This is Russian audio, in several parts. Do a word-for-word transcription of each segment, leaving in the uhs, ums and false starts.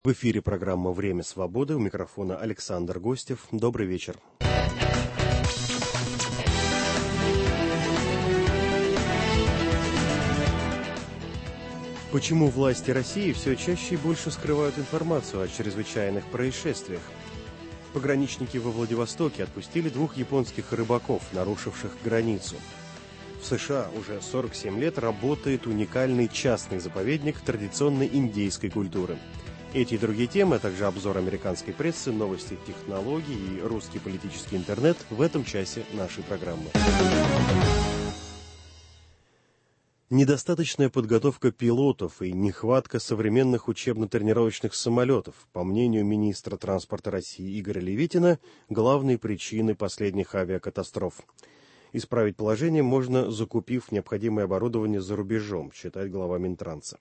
В эфире программа «Время свободы». У микрофона Александр Гостев. Добрый вечер. Почему власти России все чаще и больше скрывают информацию о чрезвычайных происшествиях? Пограничники во Владивостоке отпустили двух японских рыбаков, нарушивших границу. В США уже сорок семь лет работает уникальный частный заповедник традиционной индейской культуры. Эти и другие темы, а также обзор американской прессы, новости технологий и русский политический интернет в этом часе нашей программы. Недостаточная подготовка пилотов и нехватка современных учебно-тренировочных самолетов, по мнению министра транспорта России Игоря Левитина, главные причины последних авиакатастроф. Исправить положение можно, закупив необходимое оборудование за рубежом, считает глава Минтранса.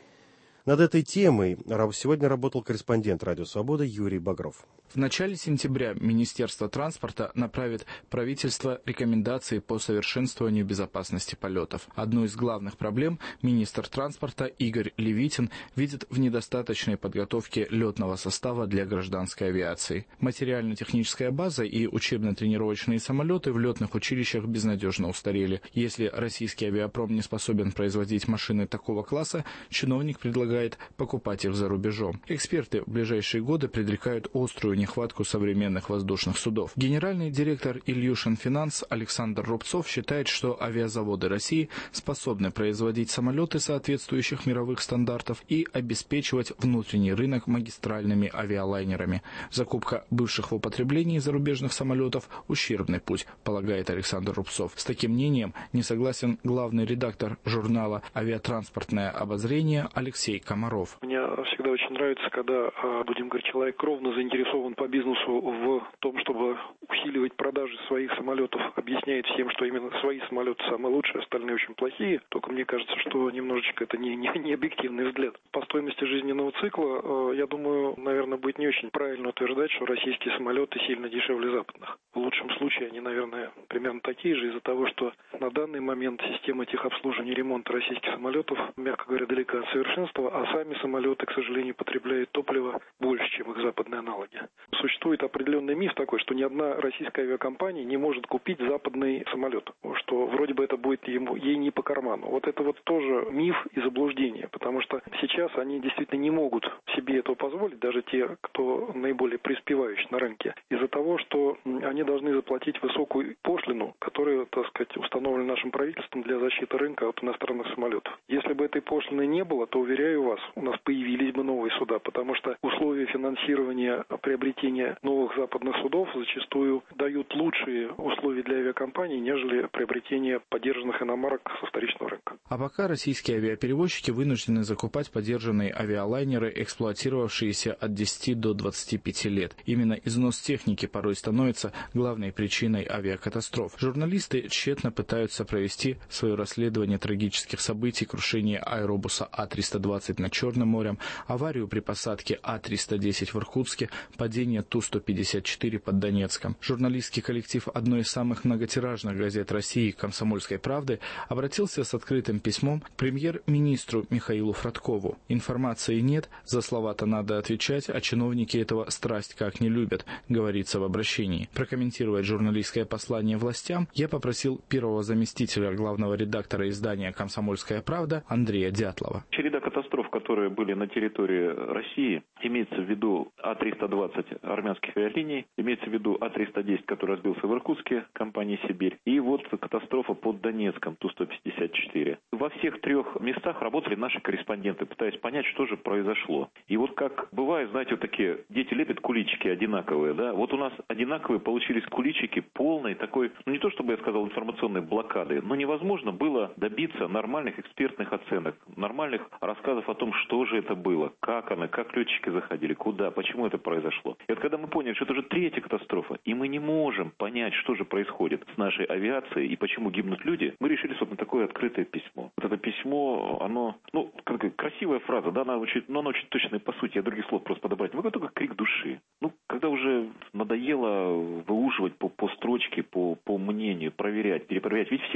Над этой темой сегодня работал корреспондент «Радио Свобода» Юрий Багров. В начале сентября Министерство транспорта направит правительству рекомендации по совершенствованию безопасности полетов. Одну из главных проблем министр транспорта Игорь Левитин видит в недостаточной подготовке летного состава для гражданской авиации. Материально-техническая база и учебно-тренировочные самолеты в летных училищах безнадежно устарели. Если российский авиапром не способен производить машины такого класса, чиновник предлагает покупать их за рубежом. Эксперты в ближайшие годы предрекают острую нехватку современных воздушных судов. Генеральный директор Ильюшин Финанс Александр Рубцов считает, что авиазаводы России способны производить самолеты соответствующих мировых стандартов и обеспечивать внутренний рынок магистральными авиалайнерами. Закупка бывших в употреблении зарубежных самолетов – ущербный путь, полагает Александр Рубцов. С таким мнением не согласен главный редактор журнала «Авиатранспортное обозрение» Алексей Комаров. Мне всегда очень нравится, когда, будем говорить, человек кровно заинтересован по бизнесу в том, чтобы усиливать продажи своих самолетов, объясняет всем, что именно свои самолеты самые лучшие, остальные очень плохие. Только мне кажется, что немножечко это не, не, не объективный взгляд. По стоимости жизненного цикла, я думаю, наверное, будет не очень правильно утверждать, что российские самолеты сильно дешевле западных. В лучшем случае они, наверное, примерно такие же из-за того, что на данный момент система техобслуживания и ремонта российских самолетов, мягко говоря, далека от совершенства, а сами самолеты, к сожалению, потребляют топливо больше, чем их западные аналоги. Существует определенный миф такой, что ни одна российская авиакомпания не может купить западный самолет, что вроде бы это будет ему, ей не по карману. Вот это вот тоже миф и заблуждение, потому что сейчас они действительно не могут себе этого позволить, даже те, кто наиболее преуспевающий на рынке, из-за того, что они должны заплатить высокую пошлину, которая, так сказать, установлена нашим правительством для защиты рынка от иностранных самолетов. Если бы этой пошлины не было, то, уверяю вас, у нас появились бы новые суда, потому что условия финансирования приобретения новых западных судов зачастую дают лучшие условия для авиакомпаний, нежели приобретение подержанных иномарок со вторичного рынка. А пока российские авиаперевозчики вынуждены закупать подержанные авиалайнеры, эксплуатировавшиеся от десяти до двадцати пяти лет. Именно износ техники порой становится главной причиной авиакатастроф. Журналисты тщетно пытаются провести свое расследование трагических событий: крушения аэробуса А триста двадцать над Черным морем, аварию при посадке А триста десять в Иркутске, падение Ту сто пятьдесят четыре под Донецком. Журналистский коллектив одной из самых многотиражных газет России «Комсомольской правды» обратился с открытым письмом к премьер-министру Михаилу Фродкову. Информации нет, за слова-то надо отвечать, а чиновники этого страсть как не любят, говорится в обращении. Прокомментировать журналистское послание властям я попросил первого заместителя главного редактора издания «Комсомольская правда» Андрея Дятлова. Череда катастроф, которые были на территории России, имеется в виду А триста двадцать армянских авиалиний, имеется в виду А триста десять, который разбился в Иркутске, компании «Сибирь», и вот катастрофа под Донецком, Ту сто пятьдесят четыре. Во всех трех местах работали наши корреспонденты, пытаясь понять, что же произошло. И вот как бывает, знаете, вот такие дети лепят куличики одинаковые, да, вот у нас одинаковые получились куличики полной такой, ну не то чтобы я сказал информационной блокады, но невозможно было добиться нормальных экспертных оценок, нормальных рассказов о том, что же это было, как оно, как летчики заходили, куда, почему это произошло. И вот когда мы поняли, что это уже третья катастрофа, и мы не можем понять, что же происходит с нашей авиацией и почему гибнут люди, мы решили, собственно, такое открытое письмо. Вот это письмо, оно, ну, как красивая фраза, да, она очень, но она очень точная по сути, я других слов просто подобрать не могу, только крик души. Ну, когда уже надоело выуживать по, по строчке, по, по мнению, проверять, перепроверять, ведь все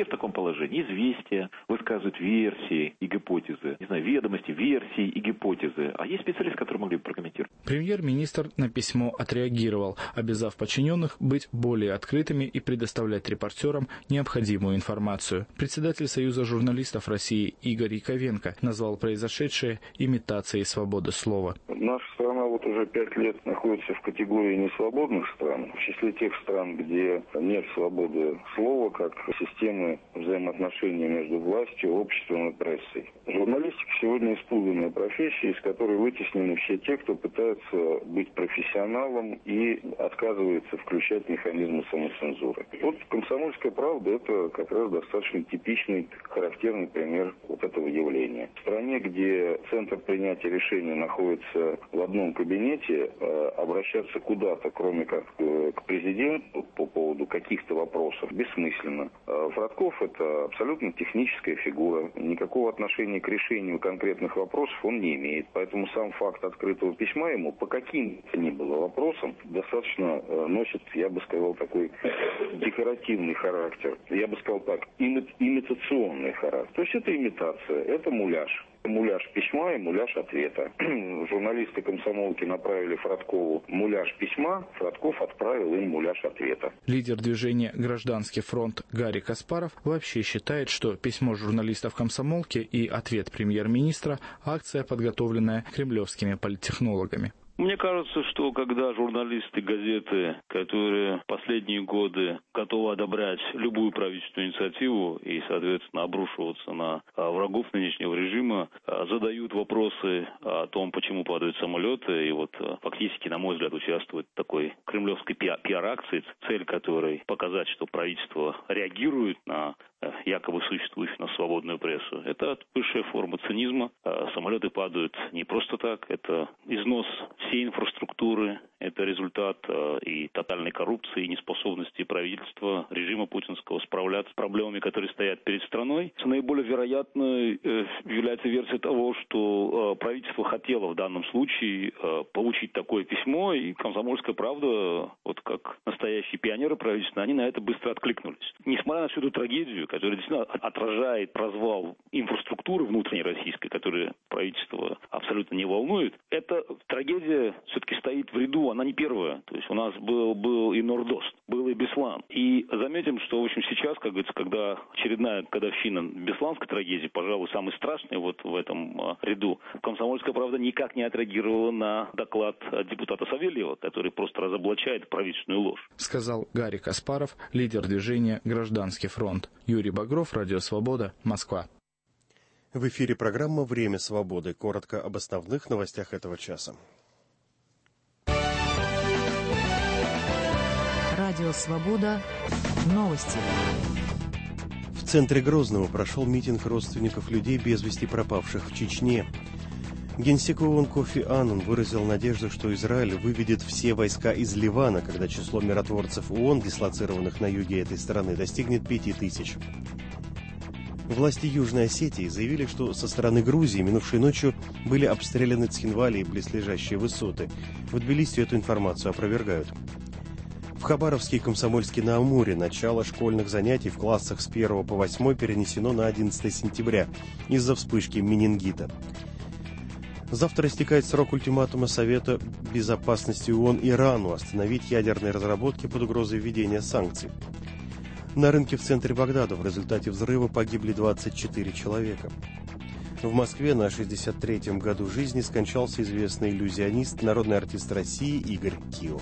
в таком положении. Известия высказывают версии и гипотезы. Не знаю, ведомости, версии и гипотезы. А есть специалисты, которые могли бы прокомментировать. Премьер-министр на письмо отреагировал, обязав подчиненных быть более открытыми и предоставлять репортерам необходимую информацию. Председатель Союза журналистов России Игорь Яковенко назвал произошедшее имитацией свободы слова. Наша страна вот уже пять лет находится в категории несвободных стран, в числе тех стран, где нет свободы слова, как системы взаимоотношений между властью, обществом и прессой. Журналистика сегодня испуганная профессия, из которой вытеснены все те, кто пытается быть профессионалом и отказывается включать механизмы самоцензуры. Вот «Комсомольская правда» — это как раз достаточно типичный, характерный пример вот этого явления. В стране, где центр принятия решений находится в одном кабинете, обращаться куда-то, кроме как к президенту по поводу каких-то вопросов, бессмысленно. Фродков — это абсолютно техническая фигура. Никакого отношения к решению конкретных вопросов он не имеет. Поэтому сам факт открытого письма ему по каким то ни было вопросам достаточно носит, я бы сказал, такой декоративный характер. Я бы сказал так, имитационный характер. То есть это имитация, это муляж. Муляж письма и муляж ответа. Журналисты комсомолки направили Фродкову муляж письма, Фродков отправил им муляж ответа. Лидер движения «Гражданский фронт» Гарри Каспаров вообще считает, что письмо журналистов комсомолки и ответ премьер-министра – акция, подготовленная кремлевскими политтехнологами. Мне кажется, что когда журналисты газеты, которые последние годы готовы одобрять любую правительственную инициативу и, соответственно, обрушиваться на врагов нынешнего режима, задают вопросы о том, почему падают самолеты, и вот фактически, на мой взгляд, участвуют в такой кремлевской пиар-акции, цель которой показать, что правительство реагирует на якобы существующую на свободную прессу. Это высшая форма цинизма. Самолеты падают не просто так, это износ всей инфраструктуры, это результат и тотальной коррупции, и неспособности правительства, режима путинского справляться с проблемами, которые стоят перед страной. Наиболее вероятной является версия того, что правительство хотело в данном случае получить такое письмо, и «Комсомольская правда», вот как настоящие пионеры правительства, они на это быстро откликнулись. Несмотря на всю эту трагедию, которая действительно отражает развал инфраструктуры внутренней российской, которая правительство абсолютно не волнует, эта трагедия все-таки стоит в ряду, она не первая. То есть у нас был, был и Нордост, был и Беслан. И заметим, что, в общем, сейчас, как говорится, когда очередная годовщина Бесланской трагедии, пожалуй, самый страшный вот в этом ряду, «Комсомольская правда» никак не отреагировала на доклад депутата Савельева, который просто разоблачает правительственную ложь. Сказал Гарри Каспаров, лидер движения «Гражданский фронт». Юрий Багров, Радио Свобода, Москва. В эфире программа «Время свободы». Коротко об основных новостях этого часа. Радио Свобода. Новости. В центре Грозного прошел митинг родственников людей, без вести пропавших в Чечне. Генсек ООН Кофи Аннан выразил надежду, что Израиль выведет все войска из Ливана, когда число миротворцев ООН, дислоцированных на юге этой страны, достигнет пяти тысяч. Власти Южной Осетии заявили, что со стороны Грузии минувшей ночью были обстреляны Цхинвали и близлежащие высоты. В Тбилиси эту информацию опровергают. В Хабаровске и Комсомольске-на-Амуре начало школьных занятий в классах с первого по восьмой перенесено на одиннадцатое сентября из-за вспышки менингита. Завтра истекает срок ультиматума Совета Безопасности ООН Ирану остановить ядерные разработки под угрозой введения санкций. На рынке в центре Багдада в результате взрыва погибли двадцать четыре человека. В Москве на шестьдесят третьем году жизни скончался известный иллюзионист, народный артист России Игорь Кио.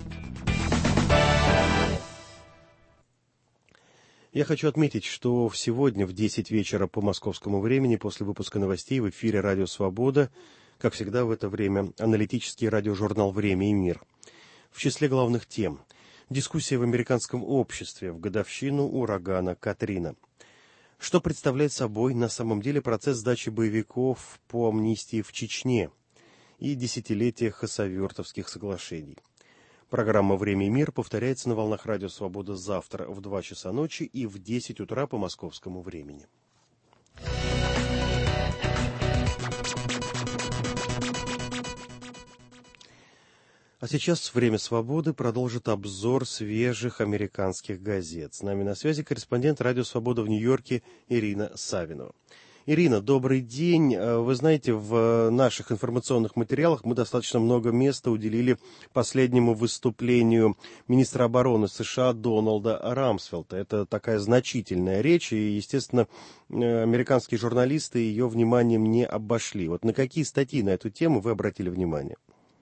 Я хочу отметить, что сегодня в десять вечера по московскому времени, после выпуска новостей в эфире «Радио Свобода», как всегда в это время, аналитический радиожурнал «Время и мир». В числе главных тем – дискуссия в американском обществе в годовщину урагана Катрина. Что представляет собой на самом деле процесс сдачи боевиков по амнистии в Чечне и десятилетие хасавюртовских соглашений. Программа «Время и мир» повторяется на волнах «Радио Свобода» завтра в два часа ночи и в десять утра по московскому времени. А сейчас «Время свободы» продолжит обзор свежих американских газет. С нами на связи корреспондент «Радио Свобода» в Нью-Йорке Ирина Савинова. Ирина, добрый день. Вы знаете, в наших информационных материалах мы достаточно много места уделили последнему выступлению министра обороны США Дональда Рамсфелда. Это такая значительная речь, и, естественно, американские журналисты ее вниманием не обошли. Вот на какие статьи на эту тему вы обратили внимание?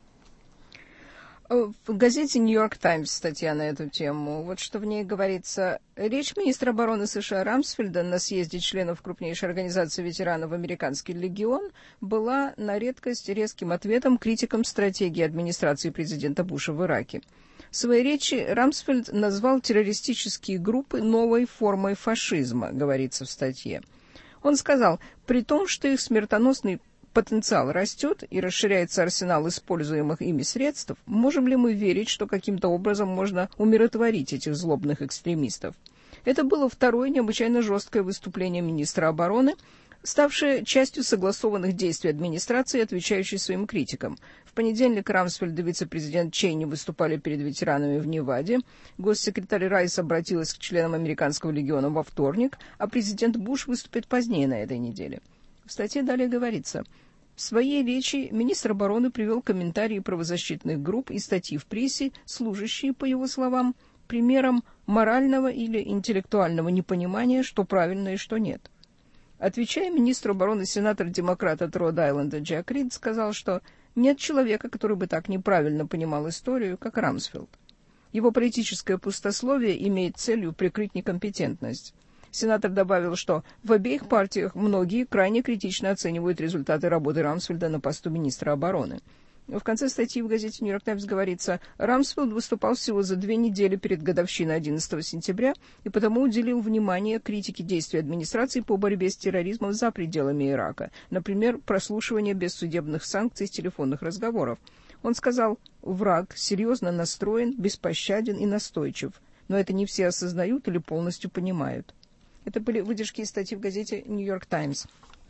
В газете «Нью-Йорк Таймс» статья на эту тему. Вот что в ней говорится. Речь министра обороны США Рамсфельда на съезде членов крупнейшей организации ветеранов «Американский легион» была на редкость резким ответом критикам стратегии администрации президента Буша в Ираке. В своей речи Рамсфельд назвал террористические группы новой формой фашизма, говорится в статье. Он сказал, при том, что их смертоносный потенциал растет и расширяется арсенал используемых ими средств, можем ли мы верить, что каким-то образом можно умиротворить этих злобных экстремистов? Это было второе необычайно жесткое выступление министра обороны, ставшее частью согласованных действий администрации, отвечающей своим критикам. В понедельник Рамсфельд и вице-президент Чейни выступали перед ветеранами в Неваде, госсекретарь Райс обратилась к членам американского легиона во вторник, а президент Буш выступит позднее на этой неделе. В статье далее говорится, в своей речи министр обороны привел комментарии правозащитных групп и статьи в прессе, служащие, по его словам, примером морального или интеллектуального непонимания, что правильно и что нет. Отвечая министру обороны, сенатор-демократ от Род-Айленда Джек Рид сказал, что нет человека, который бы так неправильно понимал историю, как Рамсфелд. Его политическое пустословие имеет целью прикрыть некомпетентность. Сенатор добавил, что в обеих партиях многие крайне критично оценивают результаты работы Рамсфельда на посту министра обороны. В конце статьи в газете «Нью-Йорк Таймс» говорится, Рамсфелд выступал всего за две недели перед годовщиной одиннадцатого сентября и потому уделил внимание критике действий администрации по борьбе с терроризмом за пределами Ирака, например, прослушивание без судебных санкций телефонных разговоров. Он сказал, враг серьезно настроен, беспощаден и настойчив, но это не все осознают или полностью понимают. Это были выдержки из статьи в газете «Нью-Йорк Таймс».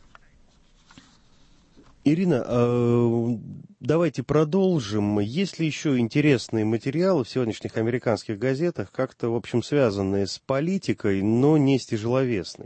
Ирина, э, давайте продолжим. Есть ли еще интересные материалы в сегодняшних американских газетах, как-то, в общем, связанные с политикой, но не с тяжеловесной?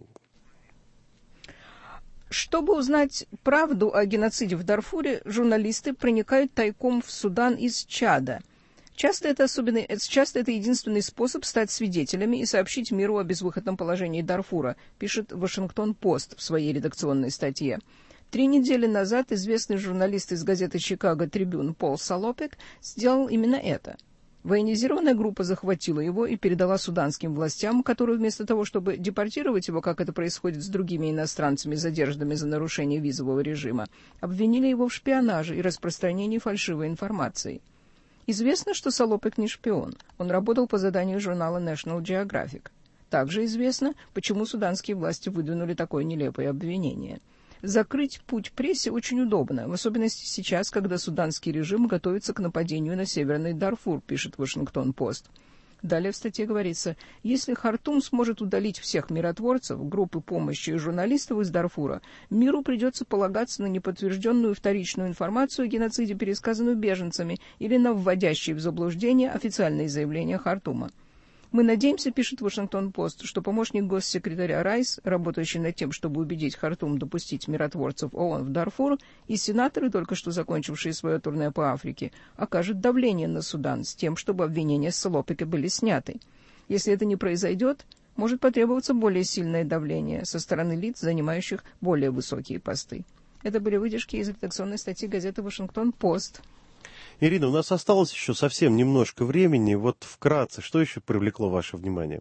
Чтобы узнать правду о геноциде в Дарфуре, журналисты проникают тайком в Судан из Чада. Часто это, особенный, часто это единственный способ стать свидетелями и сообщить миру о безвыходном положении Дарфура, пишет Вашингтон-Пост в своей редакционной статье. Три недели назад известный журналист из газеты «Чикаго Трибюн» Пол Салопек сделал именно это. Военизированная группа захватила его и передала суданским властям, которые вместо того, чтобы депортировать его, как это происходит с другими иностранцами, задержанными за нарушение визового режима, обвинили его в шпионаже и распространении фальшивой информации. Известно, что Салопек не шпион. Он работал по заданию журнала National Geographic. Также известно, почему суданские власти выдвинули такое нелепое обвинение. Закрыть путь прессе очень удобно, в особенности сейчас, когда суданский режим готовится к нападению на Северный Дарфур, пишет Вашингтон-Пост. Далее в статье говорится, если Хартум сможет удалить всех миротворцев, группы помощи и журналистов из Дарфура, миру придется полагаться на неподтвержденную вторичную информацию о геноциде, пересказанную беженцами, или на вводящие в заблуждение официальные заявления Хартума. Мы надеемся, пишет Вашингтон-Пост, что помощник госсекретаря Райс, работающий над тем, чтобы убедить Хартум допустить миротворцев ООН в Дарфур, и сенаторы, только что закончившие свое турне по Африке, окажут давление на Судан с тем, чтобы обвинения с Салопека были сняты. Если это не произойдет, может потребоваться более сильное давление со стороны лиц, занимающих более высокие посты. Это были выдержки из редакционной статьи газеты «Вашингтон-Пост». Ирина, у нас осталось еще совсем немножко времени. Вот вкратце, что еще привлекло ваше внимание?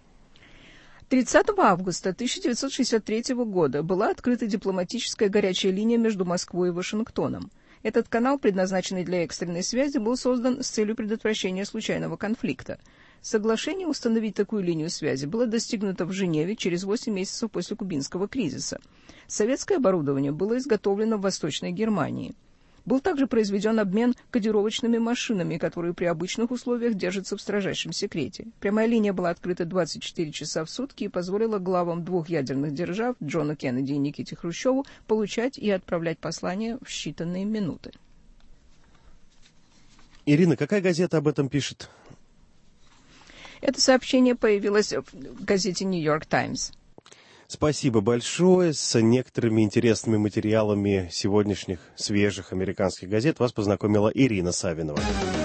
тридцатого августа тысяча девятьсот шестьдесят третьего года была открыта дипломатическая горячая линия между Москвой и Вашингтоном. Этот канал, предназначенный для экстренной связи, был создан с целью предотвращения случайного конфликта. Соглашение установить такую линию связи было достигнуто в Женеве через восемь месяцев после кубинского кризиса. Советское оборудование было изготовлено в Восточной Германии. Был также произведен обмен кодировочными машинами, которые при обычных условиях держатся в строжайшем секрете. Прямая линия была открыта двадцать четыре часа в сутки и позволила главам двух ядерных держав, Джону Кеннеди и Никите Хрущеву, получать и отправлять послания в считанные минуты. Ирина, какая газета об этом пишет? Это сообщение появилось в газете «Нью-Йорк Таймс». Спасибо большое. С некоторыми интересными материалами сегодняшних свежих американских газет вас познакомила Ирина Савинова.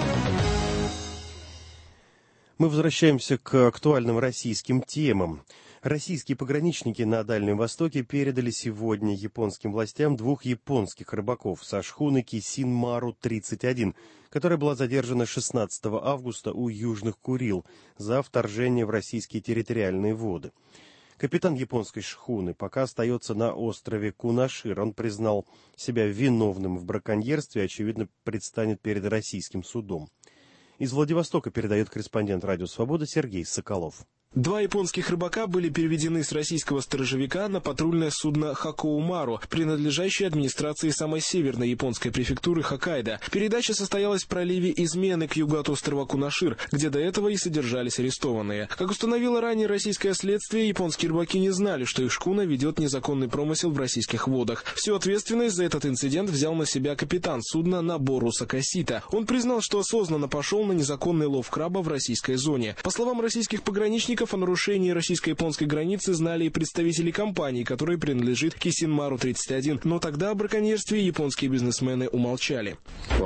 Мы возвращаемся к актуальным российским темам. Российские пограничники на Дальнем Востоке передали сегодня японским властям двух японских рыбаков со шхуны Кисин-Мару тридцать один, которая была задержана шестнадцатого августа у Южных Курил за вторжение в российские территориальные воды. Капитан японской шхуны пока остается на острове Кунашир. Он признал себя виновным в браконьерстве и, очевидно, предстанет перед российским судом. Из Владивостока передает корреспондент «Радио Свобода» Сергей Соколов. Два японских рыбака были переведены с российского сторожевика на патрульное судно «Хакоумару», принадлежащее администрации самой северной японской префектуры Хоккайдо. Передача состоялась в проливе Измены к югу от острова Кунашир, где до этого и содержались арестованные. Как установило ранее российское следствие, японские рыбаки не знали, что их шхуна ведет незаконный промысел в российских водах. Всю ответственность за этот инцидент взял на себя капитан судна Нобору Сакасита. Он признал, что осознанно пошел на незаконный лов краба в российской зоне. По словам российских пограничников, о нарушении российско-японской границы знали и представители компании, которой принадлежит Кисин-Мару тридцать один, но тогда о браконьерстве японские бизнесмены умолчали.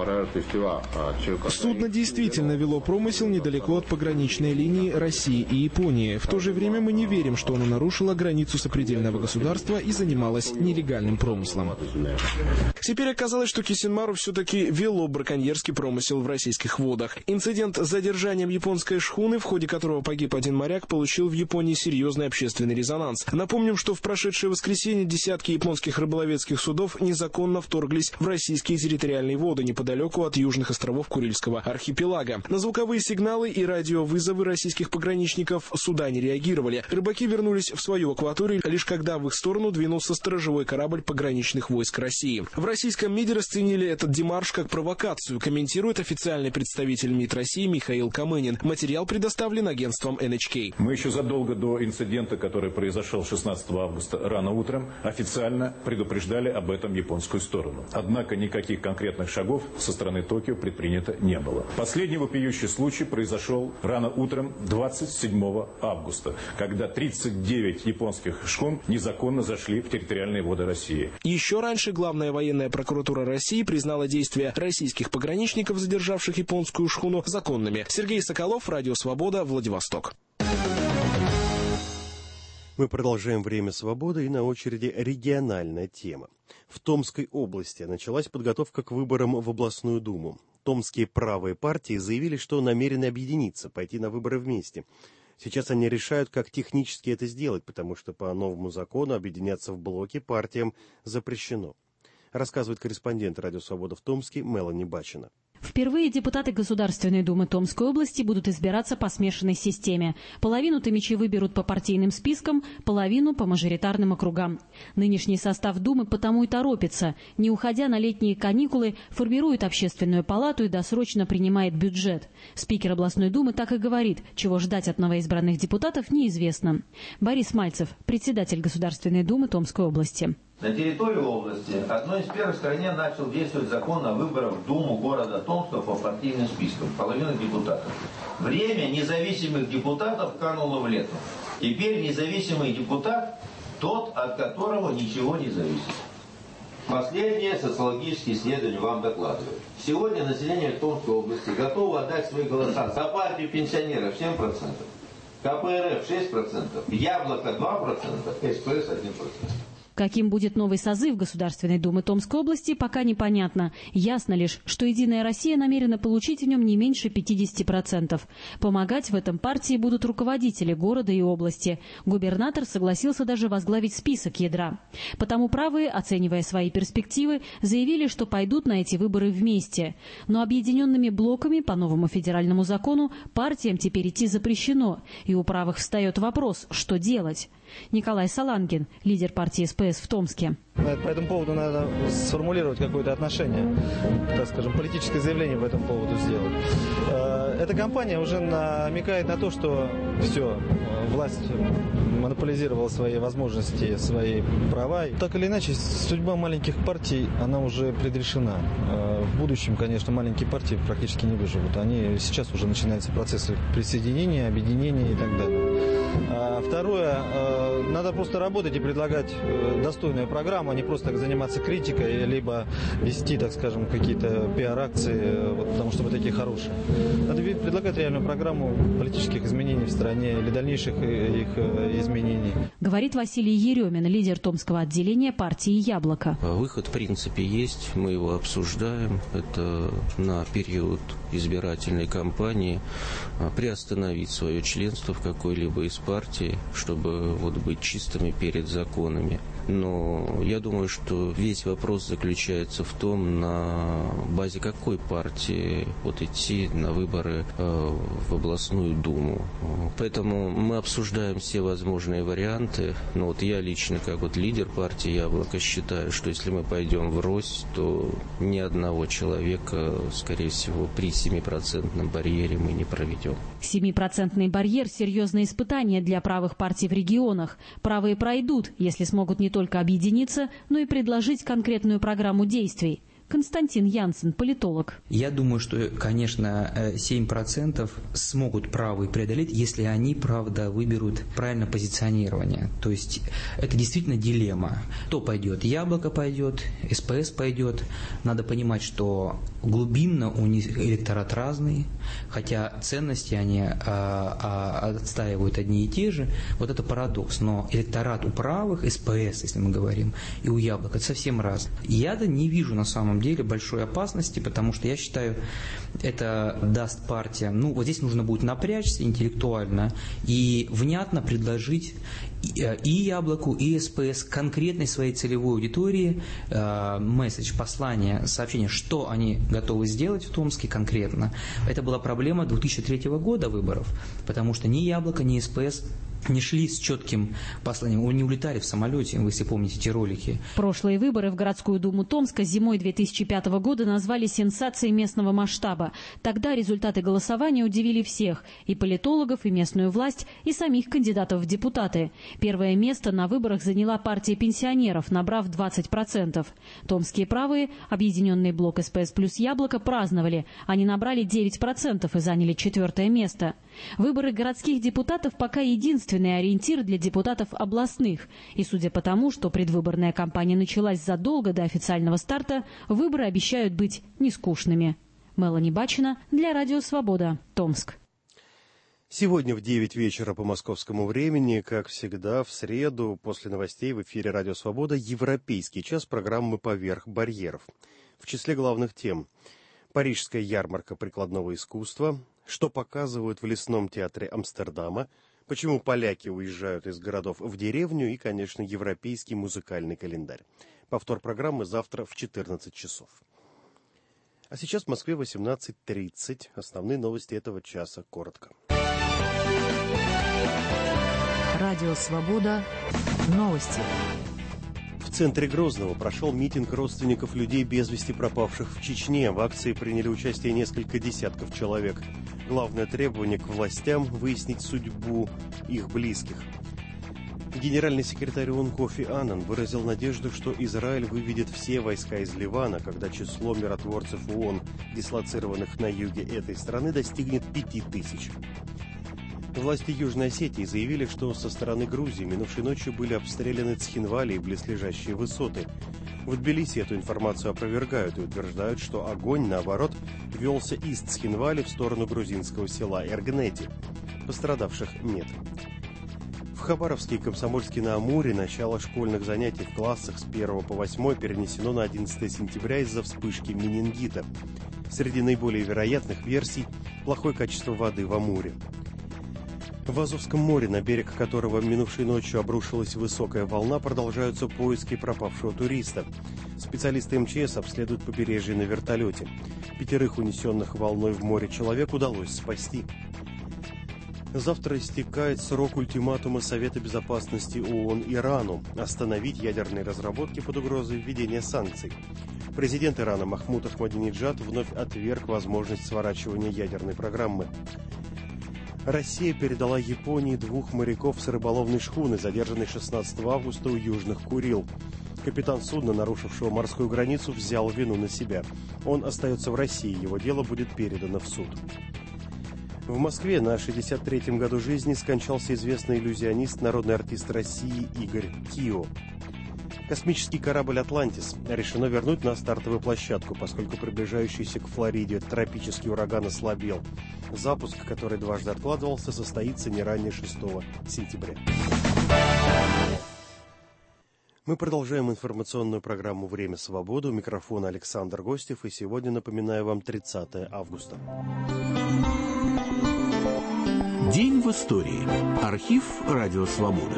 Судно действительно вело промысел недалеко от пограничной линии России и Японии. В то же время мы не верим, что оно нарушило границу сопредельного государства и занималось нелегальным промыслом. Теперь оказалось, что Кисин-Мару все-таки вело браконьерский промысел в российских водах. Инцидент с задержанием японской шхуны, в ходе которого погиб один моряк, получил в Японии серьезный общественный резонанс. Напомним, что в прошедшее воскресенье десятки японских рыболовецких судов незаконно вторглись в российские территориальные воды неподалеку от южных островов Курильского архипелага. На звуковые сигналы и радиовызовы российских пограничников суда не реагировали. Рыбаки вернулись в свою акваторию, лишь когда в их сторону двинулся сторожевой корабль пограничных войск России. В российском МИДе расценили этот демарш как провокацию, комментирует официальный представитель МИД России Михаил Камынин. Материал предоставлен агентством эн эйч кей. Мы еще задолго до инцидента, который произошел шестнадцатого августа рано утром, официально предупреждали об этом японскую сторону. Однако никаких конкретных шагов со стороны Токио предпринято не было. Последний вопиющий случай произошел рано утром двадцать седьмого августа, когда тридцать девять японских шхун незаконно зашли в территориальные воды России. Еще раньше Главная военная прокуратура России признала действия российских пограничников, задержавших японскую шхуну, законными. Сергей Соколов, Радио Свобода, Владивосток. Мы продолжаем «Время свободы» и на очереди региональная тема. В Томской области началась подготовка к выборам в областную думу. Томские правые партии заявили, что намерены объединиться, пойти на выборы вместе. Сейчас они решают, как технически это сделать, потому что по новому закону объединяться в блоки партиям запрещено. Рассказывает корреспондент «Радио Свобода» в Томске Мелани Бачина. Впервые депутаты Государственной Думы Томской области будут избираться по смешанной системе. Половину томичи выберут по партийным спискам, половину по мажоритарным округам. Нынешний состав Думы потому и торопится. Не уходя на летние каникулы, формирует общественную палату и досрочно принимает бюджет. Спикер областной Думы так и говорит, чего ждать от новоизбранных депутатов неизвестно. Борис Мальцев, председатель Государственной Думы Томской области. На территории области одной из первых в стране начал действовать закон о выборах в Думу города Томска по партийным спискам, половина депутатов. Время независимых депутатов кануло в лету. Теперь независимый депутат тот, от которого ничего не зависит. Последние социологические исследования вам докладывают. Сегодня население Томской области готово отдать свои голоса за партию пенсионеров семь процентов, ка пэ эр эф шесть процентов, Яблоко два процента, эс пэ эс один процент. Каким будет новый созыв Государственной Думы Томской области, пока непонятно. Ясно лишь, что «Единая Россия» намерена получить в нем не меньше пятидесяти процентов. Помогать в этом партии будут руководители города и области. Губернатор согласился даже возглавить список ядра. Потому правые, оценивая свои перспективы, заявили, что пойдут на эти выборы вместе. Но объединенными блоками по новому федеральному закону партиям теперь идти запрещено. И у правых встает вопрос, что делать. Николай Салангин, лидер партии эс пэ СПС в Томске. По этому поводу надо сформулировать какое-то отношение, так скажем, политическое заявление по этому поводу сделать. Эта кампания уже намекает на то, что все, власть монополизировала свои возможности, свои права. Так или иначе, судьба маленьких партий, она уже предрешена. В будущем, конечно, маленькие партии практически не выживут. Они сейчас уже начинаются процессы присоединения, объединения и так далее. А второе, надо просто работать и предлагать достойную программу, а не просто заниматься критикой, либо вести, так скажем, какие-то пиар-акции, вот, потому что вы такие хорошие. Надо предлагать реальную программу политических изменений в стране или дальнейших их изменений. Говорит Василий Еремин, лидер Томского отделения партии «Яблоко». Выход, в принципе, есть, мы его обсуждаем. Это на период избирательной кампании приостановить свое членство в какой-либо из партий, чтобы вот быть чистыми перед законами. Но я думаю, что весь вопрос заключается в том, на базе какой партии вот идти на выборы э, в областную думу. Поэтому мы обсуждаем все возможные варианты. Но вот я лично, как вот лидер партии «Яблоко», считаю, что если мы пойдем врозь, то ни одного человека, скорее всего, при семипроцентном барьере мы не проведем. Семипроцентный барьер – серьезное испытание для правых партий в регионах. Правые пройдут, если смогут не только объединиться, но и предложить конкретную программу действий. Константин Янсен, политолог. Я думаю, что, конечно, семь процентов смогут правые преодолеть, если они, правда, выберут правильное позиционирование. То есть это действительно дилемма. Кто пойдет? Яблоко пойдет, СПС пойдет. Надо понимать, что глубинно у них электорат разный, хотя ценности они а, а, отстаивают одни и те же. Вот это парадокс. Но электорат у правых, СПС, если мы говорим, и у Яблока, это совсем разный. Я-то не вижу на самом деле большой опасности, потому что я считаю, это даст партиям, ну вот здесь нужно будет напрячься интеллектуально и внятно предложить и Яблоку, и СПС конкретной своей целевой аудитории э, месседж, послание, сообщение, что они готовы сделать в Томске конкретно. Это была проблема две тысячи третьего года выборов, потому что ни Яблоко, ни СПС не шли с четким посланием, не улетали в самолете, вы если помните эти ролики. Прошлые выборы в городскую думу Томска зимой две тысячи пятого года назвали сенсацией местного масштаба. Тогда результаты голосования удивили всех – и политологов, и местную власть, и самих кандидатов в депутаты. Первое место на выборах заняла партия пенсионеров, набрав двадцать процентов. Томские правые, объединенный блок СПС плюс Яблоко, праздновали. Они набрали девять процентов и заняли четвертое место. Выборы городских депутатов пока единственный ориентир для депутатов областных. И судя по тому, что предвыборная кампания началась задолго до официального старта, выборы обещают быть нескучными. Мелани Бачина для Радио Свобода, Томск. Сегодня в девять вечера по московскому времени, как всегда, в среду, после новостей в эфире Радио Свобода, европейский час программы «Поверх барьеров». В числе главных тем: Парижская ярмарка прикладного искусства, что показывают в лесном театре Амстердама, почему поляки уезжают из городов в деревню и, конечно, европейский музыкальный календарь. Повтор программы завтра в четырнадцать часов. А сейчас в Москве восемнадцать тридцать. Основные новости этого часа коротко. Радио Свобода. Новости. В центре Грозного прошел митинг родственников людей без вести пропавших в Чечне. В акции приняли участие несколько десятков человек. Главное требование к властям – выяснить судьбу их близких. Генеральный секретарь ООН Кофи Аннан выразил надежду, что Израиль выведет все войска из Ливана, когда число миротворцев ООН, дислоцированных на юге этой страны, достигнет пяти тысяч. Власти Южной Осетии заявили, что со стороны Грузии минувшей ночью были обстреляны Цхинвали и близлежащие высоты. В Тбилиси эту информацию опровергают и утверждают, что огонь, наоборот, велся из Цхинвали в сторону грузинского села Эргнети. Пострадавших нет. В Хабаровске и Комсомольске-на-Амуре начало школьных занятий в классах с первого по восьмой перенесено на одиннадцатое сентября из-за вспышки менингита. Среди наиболее вероятных версий – плохое качество воды в Амуре. В Азовском море, на берег которого минувшей ночью обрушилась высокая волна, продолжаются поиски пропавшего туриста. Специалисты эм че эс обследуют побережье на вертолете. Пятерых унесенных волной в море человек удалось спасти. Завтра истекает срок ультиматума Совета Безопасности ООН Ирану остановить ядерные разработки под угрозой введения санкций. Президент Ирана Махмуд Ахмадинеджад вновь отверг возможность сворачивания ядерной программы. Россия передала Японии двух моряков с рыболовной шхуны, задержанной шестнадцатого августа у Южных Курил. Капитан судна, нарушившего морскую границу, взял вину на себя. Он остается в России, его дело будет передано в суд. В Москве на шестьдесят третьем году жизни скончался известный иллюзионист, народный артист России Игорь Кио. Космический корабль «Атлантис» решено вернуть на стартовую площадку, поскольку приближающийся к Флориде тропический ураган ослабел. Запуск, который дважды откладывался, состоится не ранее шестого сентября. Мы продолжаем информационную программу «Время свободы». У микрофона Александр Гостев, и сегодня, напоминаю вам, тридцатое августа. День в истории. Архив «Радио Свобода».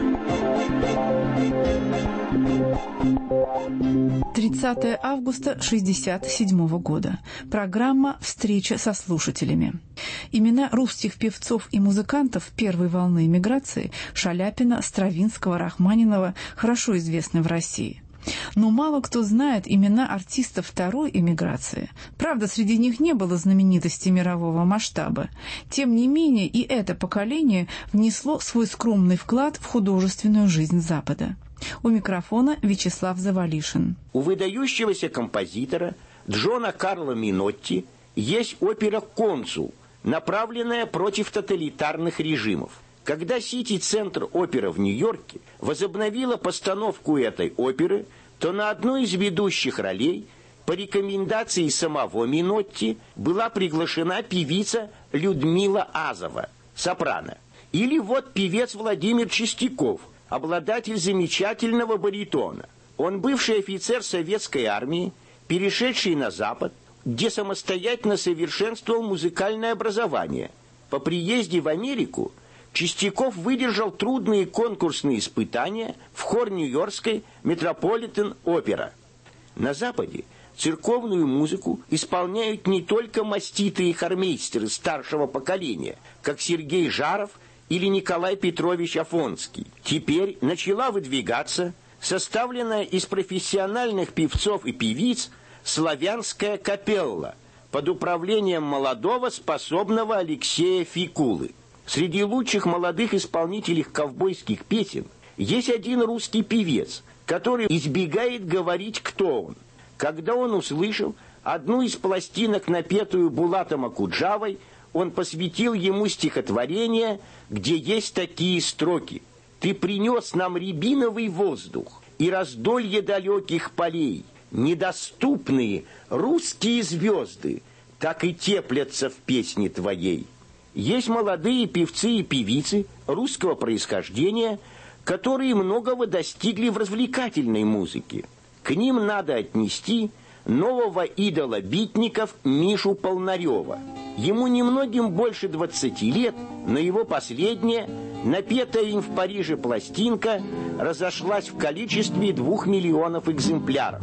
тридцатое августа шестьдесят седьмого года. Программа «Встреча со слушателями». Имена русских певцов и музыкантов первой волны эмиграции Шаляпина, Стравинского, Рахманинова хорошо известны в России. Но мало кто знает имена артистов второй эмиграции. Правда, среди них не было знаменитостей мирового масштаба. Тем не менее, и это поколение внесло свой скромный вклад в художественную жизнь Запада. У микрофона Вячеслав Завалишин. У выдающегося композитора Джона Карло Минотти есть опера «Консул», направленная против тоталитарных режимов. Когда Сити-центр опера в Нью-Йорке возобновила постановку этой оперы, то на одну из ведущих ролей по рекомендации самого Минотти была приглашена певица Людмила Азова, сопрано. Или вот певец Владимир Чистяков, обладатель замечательного баритона. Он бывший офицер советской армии, перешедший на Запад, где самостоятельно совершенствовал музыкальное образование. По приезде в Америку Чистяков выдержал трудные конкурсные испытания в хор Нью-Йоркской Метрополитен-опера. На Западе церковную музыку исполняют не только маститые хормейстеры старшего поколения, как Сергей Жаров или Николай Петрович Афонский. Теперь начала выдвигаться составленная из профессиональных певцов и певиц славянская капелла под управлением молодого способного Алексея Фикулы. Среди лучших молодых исполнителей ковбойских песен есть один русский певец, который избегает говорить, кто он. Когда он услышал одну из пластинок, напетую Булатом Акуджавой, он посвятил ему стихотворение, где есть такие строки: «Ты принес нам рябиновый воздух и раздолье далеких полей, недоступные русские звезды, так и теплятся в песне твоей». Есть молодые певцы и певицы русского происхождения, которые многого достигли в развлекательной музыке. К ним надо отнести нового идола битников Мишу Полнарева. Ему немногим больше двадцати лет, но его последняя, напетая им в Париже пластинка, разошлась в количестве двух миллионов экземпляров.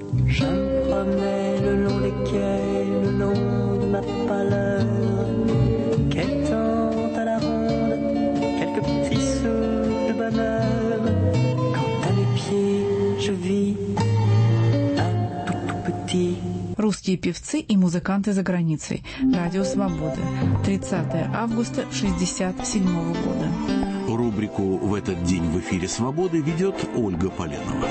Русские певцы и музыканты за границей. Радио Свобода. тридцатое августа шестьдесят седьмого года. Рубрику «В этот день в эфире Свободы» ведет Ольга Поленова.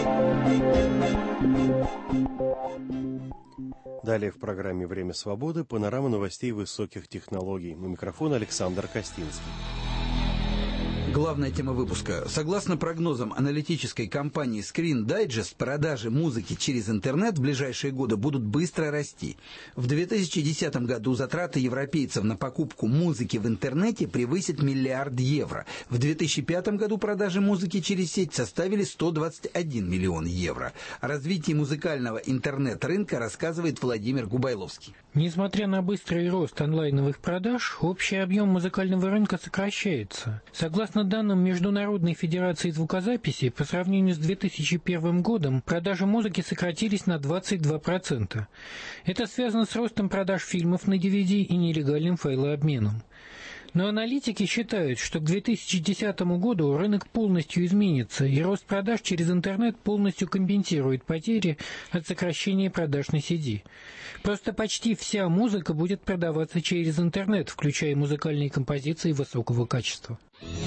Далее в программе «Время свободы» панорама новостей высоких технологий. У микрофона Александр Костинский. Главная тема выпуска. Согласно прогнозам аналитической компании Screen Digest, продажи музыки через интернет в ближайшие годы будут быстро расти. В две тысячи десятом году затраты европейцев на покупку музыки в интернете превысят миллиард евро. В две тысячи пятом году продажи музыки через сеть составили сто двадцать один миллион евро. О развитии музыкального интернет-рынка рассказывает Владимир Губайловский. Несмотря на быстрый рост онлайновых продаж, общий объем музыкального рынка сокращается. Согласно данным Международной Федерации Звукозаписи, по сравнению с две тысячи первым годом продажи музыки сократились на двадцать два процента. Это связано с ростом продаж фильмов на ди ви ди и нелегальным файлообменом. Но аналитики считают, что к две тысячи десятому году рынок полностью изменится, и рост продаж через интернет полностью компенсирует потери от сокращения продаж на си ди. Просто почти вся музыка будет продаваться через интернет, включая музыкальные композиции высокого качества.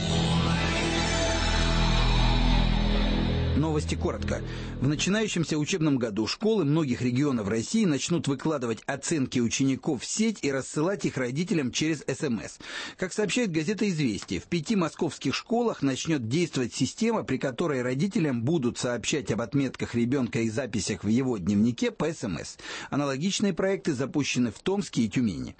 Новости коротко. В начинающемся учебном году школы многих регионов России начнут выкладывать оценки учеников в сеть и рассылать их родителям через эс эм эс. Как сообщает газета «Известия», в пяти московских школах начнет действовать система, при которой родителям будут сообщать об отметках ребенка и записях в его дневнике по эс эм эс. Аналогичные проекты запущены в Томске и Тюмени.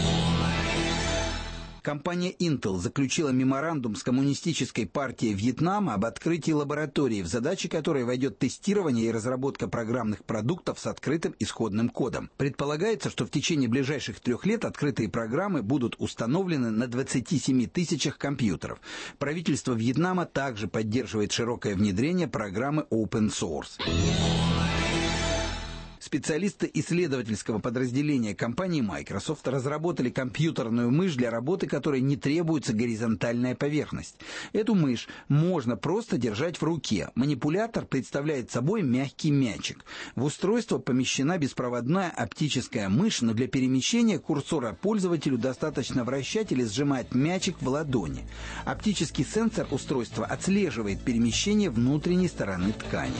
Компания Intel заключила меморандум с Коммунистической партией Вьетнама об открытии лаборатории, в задачи которой войдет тестирование и разработка программных продуктов с открытым исходным кодом. Предполагается, что в течение ближайших трех лет открытые программы будут установлены на двадцати семи тысячах компьютеров. Правительство Вьетнама также поддерживает широкое внедрение программы Open Source. Специалисты исследовательского подразделения компании Microsoft разработали компьютерную мышь, для работы которой не требуется горизонтальная поверхность. Эту мышь можно просто держать в руке. Манипулятор представляет собой мягкий мячик. В устройство помещена беспроводная оптическая мышь, но для перемещения курсора пользователю достаточно вращать или сжимать мячик в ладони. Оптический сенсор устройства отслеживает перемещение внутренней стороны ткани.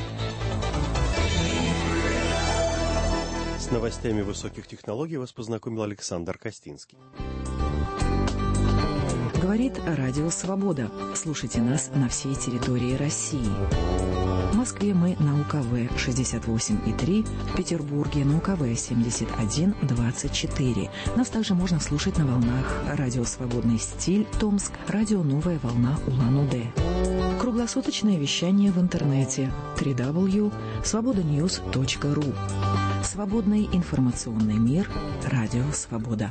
С новостями высоких технологий вас познакомил Александр Костинский. Говорит Радио Свобода. Слушайте нас на всей территории России. В Москве мы на У Ка Вэ шестьдесят восемь и три, в Петербурге на У Ка Вэ семьдесят один двадцать четыре. Нас также можно слушать на волнах Радио Свободный стиль Томск, Радио Новая волна Улан-Удэ. Круглосуточное вещание в интернете дабл ю дабл ю дабл ю точка свобода ньюс точка ру. Свободный информационный мир. Радио Свобода.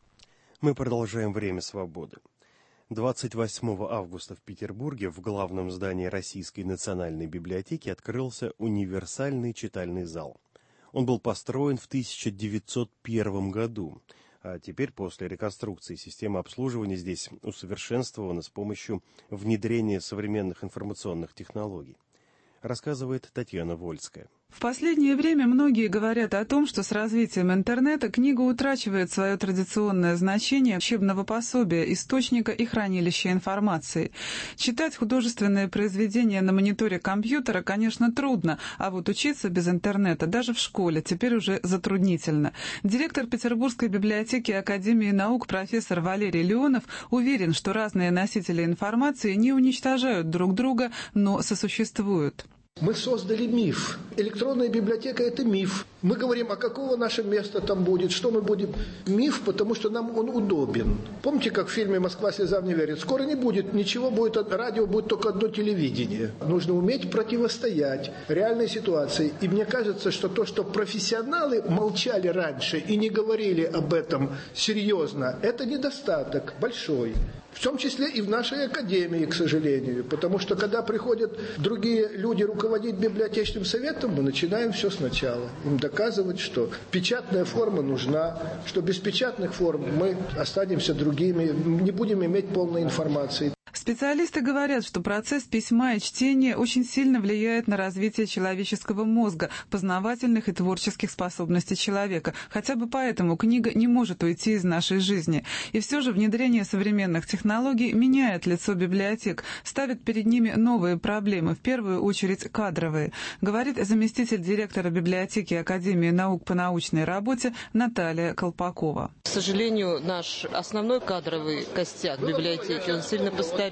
Мы продолжаем «Время свободы». двадцать восьмого августа в Петербурге в главном здании Российской национальной библиотеки открылся универсальный читальный зал. Он был построен в тысяча девятьсот первом году, а теперь после реконструкции система обслуживания здесь усовершенствована с помощью внедрения современных информационных технологий. Рассказывает Татьяна Вольская. В последнее время многие говорят о том, что с развитием интернета книга утрачивает свое традиционное значение учебного пособия, источника и хранилища информации. Читать художественные произведения на мониторе компьютера, конечно, трудно, а вот учиться без интернета даже в школе теперь уже затруднительно. Директор Петербургской библиотеки Академии наук профессор Валерий Леонов уверен, что разные носители информации не уничтожают друг друга, но сосуществуют. Мы создали миф. Электронная библиотека – это миф. Мы говорим, а какого наше место там будет, что мы будем. Миф, потому что нам он удобен. Помните, как в фильме «Москва слезам не верит»? Скоро не будет ничего, будет радио, будет только одно телевидение. Нужно уметь противостоять реальной ситуации. И мне кажется, что то, что профессионалы молчали раньше и не говорили об этом серьезно, это недостаток большой. В том числе и в нашей академии, к сожалению. Потому что, когда приходят другие люди руководить библиотечным советом, мы начинаем все сначала. Им доказывать, что печатная форма нужна, что без печатных форм мы останемся другими, не будем иметь полной информации. Специалисты говорят, что процесс письма и чтения очень сильно влияет на развитие человеческого мозга, познавательных и творческих способностей человека. Хотя бы поэтому книга не может уйти из нашей жизни. И все же внедрение современных технологий меняет лицо библиотек, ставит перед ними новые проблемы, в первую очередь кадровые, говорит заместитель директора библиотеки Академии наук по научной работе Наталья Колпакова. К сожалению, наш основной кадровый костяк библиотеки, он сильно постарел.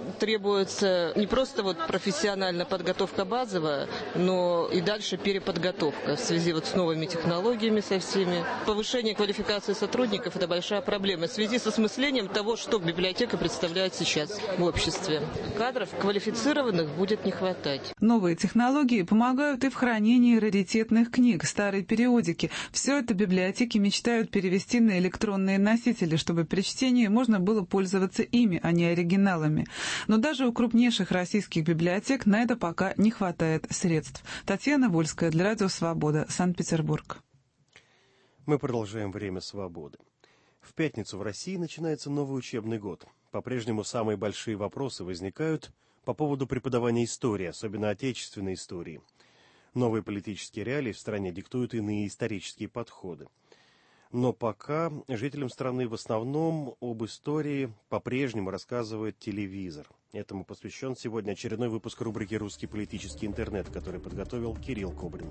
Требуется не просто вот профессиональная подготовка базовая, но и дальше переподготовка в связи вот с новыми технологиями со всеми. Повышение квалификации сотрудников – это большая проблема в связи с осмыслением того, что библиотека представляет сейчас в обществе. Кадров квалифицированных будет не хватать. Новые технологии помогают и в хранении раритетных книг, старой периодики. Все это библиотеки мечтают перевести на электронные носители, чтобы при чтении можно было пользоваться ими, а не оригиналами. Но даже у крупнейших российских библиотек на это пока не хватает средств. Татьяна Вольская для Радио Свобода, Санкт-Петербург. Мы продолжаем «Время свободы». В пятницу в России начинается новый учебный год. По-прежнему самые большие вопросы возникают по поводу преподавания истории, особенно отечественной истории. Новые политические реалии в стране диктуют иные исторические подходы. Но пока жителям страны в основном об истории по-прежнему рассказывает телевизор. Этому посвящен сегодня очередной выпуск рубрики «Русский политический интернет», который подготовил Кирилл Кобрин.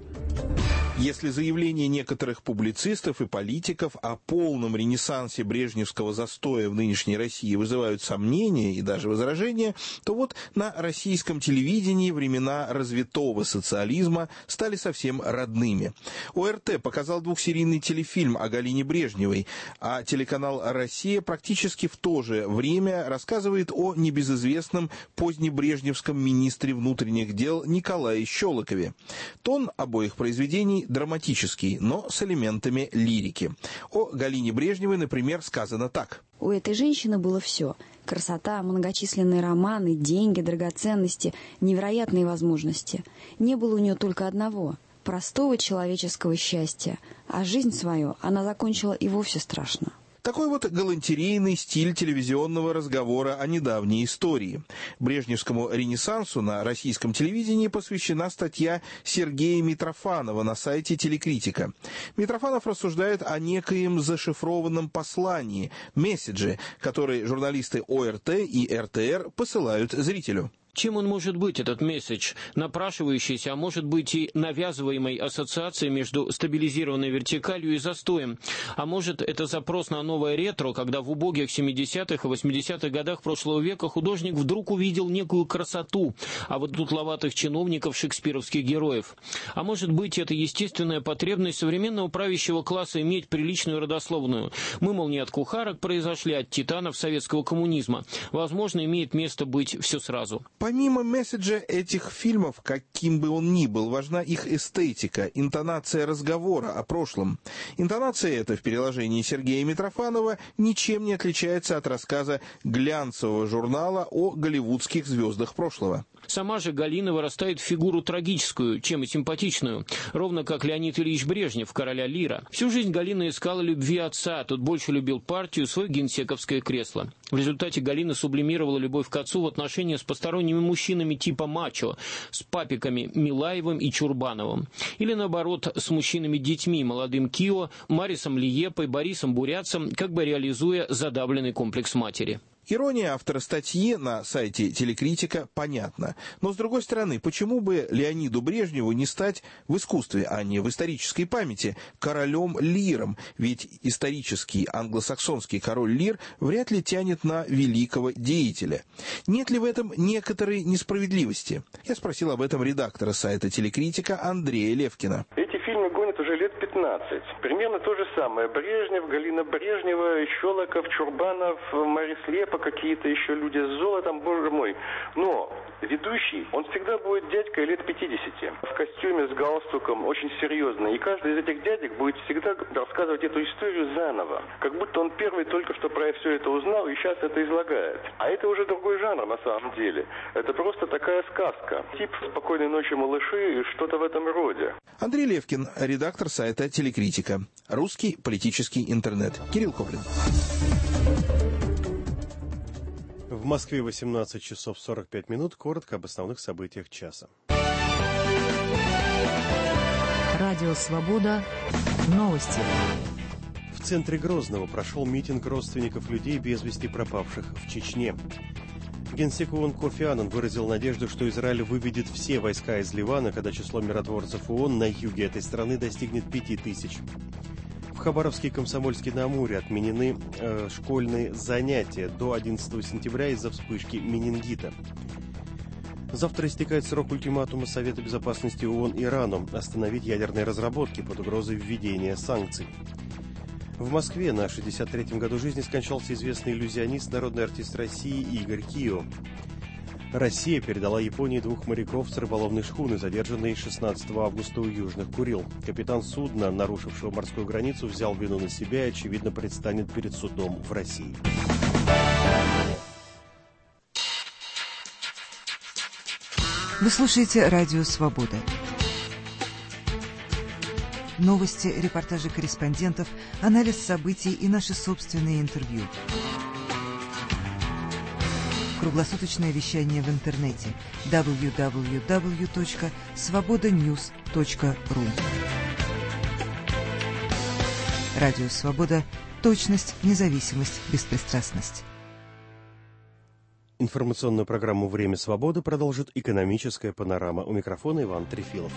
Если заявления некоторых публицистов и политиков о полном ренессансе брежневского застоя в нынешней России вызывают сомнения и даже возражения, то вот на российском телевидении времена развитого социализма стали совсем родными. ОРТ показал двухсерийный телефильм о Галине Брежневой, а телеканал «Россия» практически в то же время рассказывает о небезызвестном позднебрежневском министре внутренних дел Николае Щелокове. Тон обоих произведений драматический, но с элементами лирики. О Галине Брежневой, например, сказано так. У этой женщины было все. Красота, многочисленные романы, деньги, драгоценности, невероятные возможности. Не было у нее только одного – простого человеческого счастья. А жизнь свою она закончила и вовсе страшно. Такой вот галантерейный стиль телевизионного разговора о недавней истории. Брежневскому ренессансу на российском телевидении посвящена статья Сергея Митрофанова на сайте «Телекритика». Митрофанов рассуждает о некоем зашифрованном послании, месседже, который журналисты ОРТ и РТР посылают зрителю. Чем он может быть, этот месседж? Напрашивающийся, а может быть и навязываемой ассоциацией между стабилизированной вертикалью и застоем. А может, это запрос на новое ретро, когда в убогих семидесятых и восьмидесятых годах прошлого века художник вдруг увидел некую красоту, а вот дутловатых чиновников шекспировских героев. А может быть, это естественная потребность современного правящего класса иметь приличную родословную. Мы, мол, не от кухарок произошли, а от титанов советского коммунизма. Возможно, имеет место быть все сразу. Помимо месседжа этих фильмов, каким бы он ни был, важна их эстетика, интонация разговора о прошлом. Интонация эта в переложении Сергея Митрофанова ничем не отличается от рассказа глянцевого журнала о голливудских звездах прошлого. Сама же Галина вырастает в фигуру трагическую, чем и симпатичную, ровно как Леонид Ильич Брежнев, короля Лира. Всю жизнь Галина искала любви отца, тот больше любил партию, свое генсековское кресло. В результате Галина сублимировала любовь к отцу в отношения с посторонними мужчинами типа мачо, с папиками Милаевым и Чурбановым. Или наоборот, с мужчинами-детьми, молодым Кио, Марисом Лиепой, Борисом Бурятцем, как бы реализуя задавленный комплекс матери. Ирония автора статьи на сайте «Телекритика» понятна. Но, с другой стороны, почему бы Леониду Брежневу не стать в искусстве, а не в исторической памяти, королем Лиром? Ведь исторический англосаксонский король Лир вряд ли тянет на великого деятеля. Нет ли в этом некоторой несправедливости? Я спросил об этом редактора сайта «Телекритика» Андрея Левкина. Эти фильмы гонят уже лет пятнадцать. Примерно то же самое. Брежнев, Галина Брежнева, Щелоков, Чурбанов, Марис Лепа, какие-то еще люди с золотом, боже мой. Но ведущий, он всегда будет дядькой лет пятидесяти. В костюме, с галстуком, очень серьезно. И каждый из этих дядек будет всегда рассказывать эту историю заново. Как будто он первый только что про все это узнал и сейчас это излагает. А это уже другой жанр на самом деле. Это просто такая сказка. Тип «Спокойной ночи, малыши» и что-то в этом роде. Андрей Левкин, редактор сайта «Телекритика». Русский политический интернет. Кирилл Кобрин. В Москве восемнадцать часов сорок пять минут. Коротко об основных событиях часа. Радио «Свобода». Новости. В центре Грозного прошел митинг родственников людей, без вести пропавших в Чечне. Генсек ООН Кофи Аннан выразил надежду, что Израиль выведет все войска из Ливана, когда число миротворцев ООН на юге этой страны достигнет пяти тысяч. В Хабаровске и Комсомольске-на-Амуре отменены э, школьные занятия до одиннадцатого сентября из-за вспышки менингита. Завтра истекает срок ультиматума Совета безопасности ООН Ирану остановить ядерные разработки под угрозой введения санкций. В Москве на шестьдесят третьем году жизни скончался известный иллюзионист, народный артист России Игорь Кио. Россия передала Японии двух моряков с рыболовной шхуны, задержанной шестнадцатого августа у Южных Курил. Капитан судна, нарушившего морскую границу, взял вину на себя и, очевидно, предстанет перед судом в России. Вы слушаете «Радио Свобода». Новости, репортажи корреспондентов, анализ событий и наши собственные интервью. Круглосуточное вещание в интернете дабл ю дабл ю дабл ю точка свобода ньюс точка ру. Радио «Свобода». Точность, независимость, беспристрастность. Информационную программу «Время свободы» продолжит экономическая панорама. У микрофона Иван Трефилов.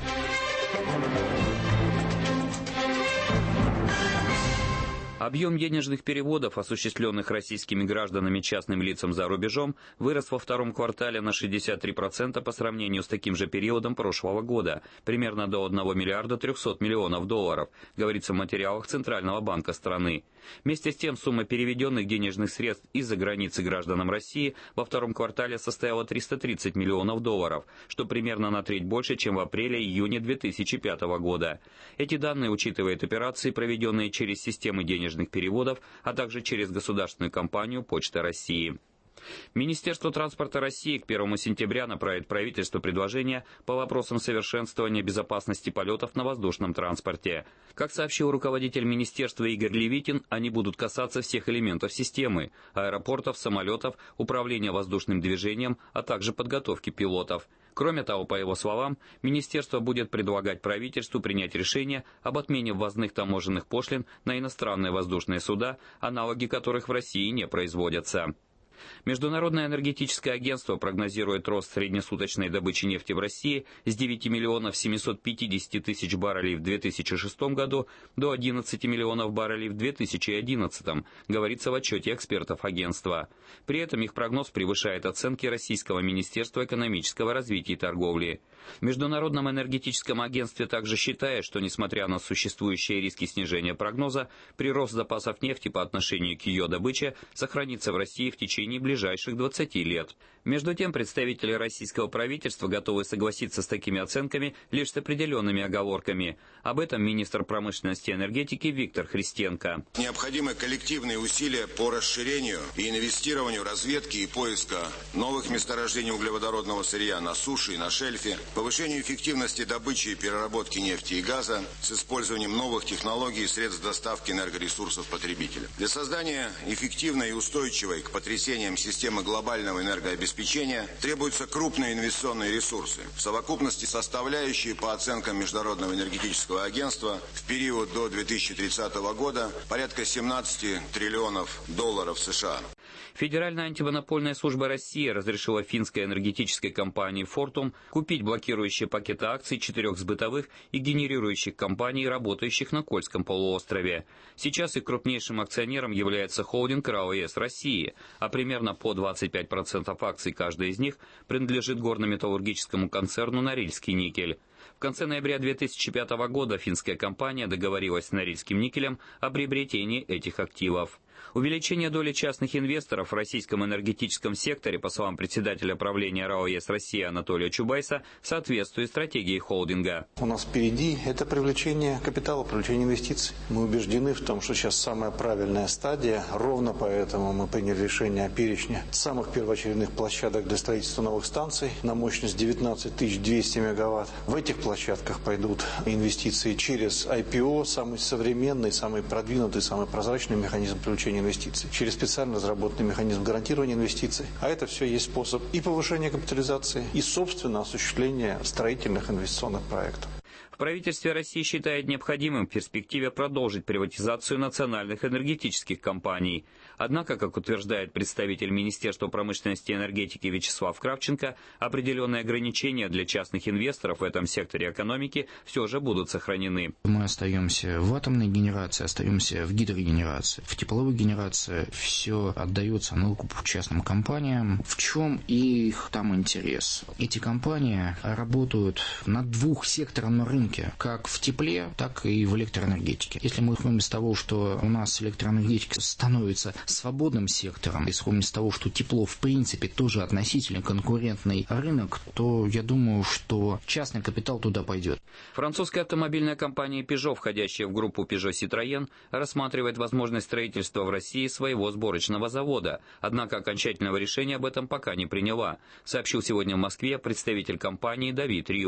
Объем денежных переводов, осуществленных российскими гражданами частным лицам за рубежом, вырос во втором квартале на шестьдесят три процента по сравнению с таким же периодом прошлого года, примерно до одного миллиарда трехсот миллионов долларов, говорится в материалах Центрального банка страны. Вместе с тем, сумма переведенных денежных средств из-за границы гражданам России во втором квартале составила триста тридцать миллионов долларов, что примерно на треть больше, чем в апреле-июне две тысячи пятого года. Эти данные учитывают операции, проведенные через системы денежных переводов, а также через государственную компанию «Почта России». Министерство транспорта России к первому сентября направит правительству предложение по вопросам совершенствования безопасности полетов на воздушном транспорте. Как сообщил руководитель министерства Игорь Левитин, они будут касаться всех элементов системы – аэропортов, самолетов, управления воздушным движением, а также подготовки пилотов. Кроме того, по его словам, министерство будет предлагать правительству принять решение об отмене ввозных таможенных пошлин на иностранные воздушные суда, аналоги которых в России не производятся. Международное энергетическое агентство прогнозирует рост среднесуточной добычи нефти в России с девяти миллионов семисот пятидесяти тысяч баррелей в две тысячи шестом году до одиннадцати миллионов баррелей в две тысячи одиннадцатом, говорится в отчете экспертов агентства. При этом их прогноз превышает оценки Российского Министерства экономического развития и торговли. В Международном энергетическом агентстве также считает, что несмотря на существующие риски снижения прогноза, прирост запасов нефти по отношению к ее добыче сохранится в России в течение ближайших двадцати лет. Между тем, представители российского правительства готовы согласиться с такими оценками лишь с определенными оговорками. Об этом министр промышленности и энергетики Виктор Христенко. Необходимы коллективные усилия по расширению и инвестированию разведки и поиска новых месторождений углеводородного сырья на суше и на шельфе, повышению эффективности добычи и переработки нефти и газа с использованием новых технологий и средств доставки энергоресурсов потребителя. Для создания эффективной и устойчивой к потрясениям системы глобального энергообеспечения требуются крупные инвестиционные ресурсы, в совокупности составляющие, по оценкам Международного энергетического агентства, в период до две тысячи тридцатого года порядка семнадцати триллионов долларов США. Федеральная антимонопольная служба России разрешила финской энергетической компании «Фортум» купить блокирующие пакеты акций четырех сбытовых и генерирующих компаний, работающих на Кольском полуострове. Сейчас их крупнейшим акционером является холдинг РАО ЕС России, а примерно по двадцать пять процентов акций каждой из них принадлежит горно-металлургическому концерну «Норильский никель». В конце ноября две тысячи пятого года финская компания договорилась с Норильским никелем о приобретении этих активов. Увеличение доли частных инвесторов в российском энергетическом секторе, по словам председателя правления РАО ЕС России Анатолия Чубайса, соответствует стратегии холдинга. У нас впереди это привлечение капитала, привлечение инвестиций. Мы убеждены в том, что сейчас самая правильная стадия. Ровно поэтому мы приняли решение о перечне самых первоочередных площадок для строительства новых станций на мощность девятнадцать тысяч двести мегаватт. В этих площадках пойдут инвестиции через ай пи о, самый современный, самый продвинутый, самый прозрачный механизм привлечения инвестиций, через специально разработанный механизм гарантирования инвестиций. А это все есть способ и повышения капитализации, и, собственно, осуществления строительных инвестиционных проектов. В правительстве России считают необходимым в перспективе продолжить приватизацию национальных энергетических компаний. Однако, как утверждает представитель Министерства промышленности и энергетики Вячеслав Кравченко, определенные ограничения для частных инвесторов в этом секторе экономики все же будут сохранены. Мы остаемся в атомной генерации, остаемся в гидрогенерации. В тепловой генерации все отдается на выкуп частным компаниям. В чем их там интерес? Эти компании работают на двух секторах рынка, как в тепле, так и в электроэнергетике. Если мы исходим из того, что у нас электроэнергетика становится свободным сектором, исходим из того, что тепло в принципе тоже относительно конкурентный рынок, то я думаю, что частный капитал туда пойдет. Французская автомобильная компания Peugeot, входящая в группу Peugeot Citroën, рассматривает возможность строительства в России своего сборочного завода, однако окончательного решения об этом пока не приняла, сообщил сегодня в Москве представитель компании Давид Рио.